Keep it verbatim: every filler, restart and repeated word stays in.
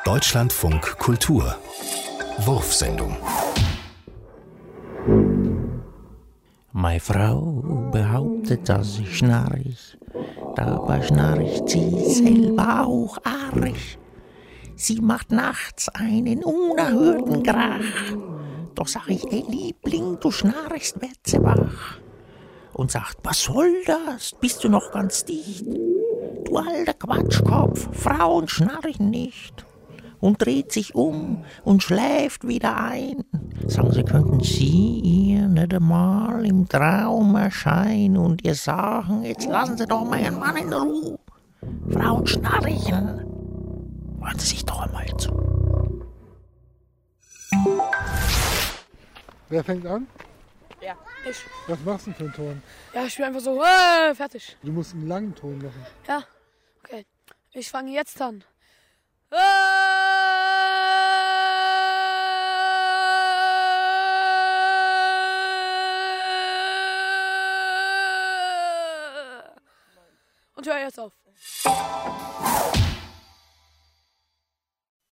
Deutschlandfunk Kultur Wurfsendung. Meine Frau behauptet, dass ich schnarch, dabei schnarcht sie selber auch arg. Sie macht nachts einen unerhörten Krach. Doch sag ich, ey Liebling, du schnarchst, werd sie wach. Und sagt, was soll das? Bist du noch ganz dicht? Du alter Quatschkopf, Frauen schnarchen nicht. Und dreht sich um und schläft wieder ein. Sagen sie, könnten Sie ihr nicht einmal im Traum erscheinen und ihr sagen, jetzt lassen Sie doch meinen Mann in Ruhe. Frauen schnarchen. Hören Sie sich doch einmal zu. Wer fängt an? Ja, ich. Was machst du für einen Ton? Ja, ich spiele einfach so, äh, fertig. Du musst einen langen Ton machen. Ja, okay. Ich fange jetzt an. Äh, Und hör jetzt auf.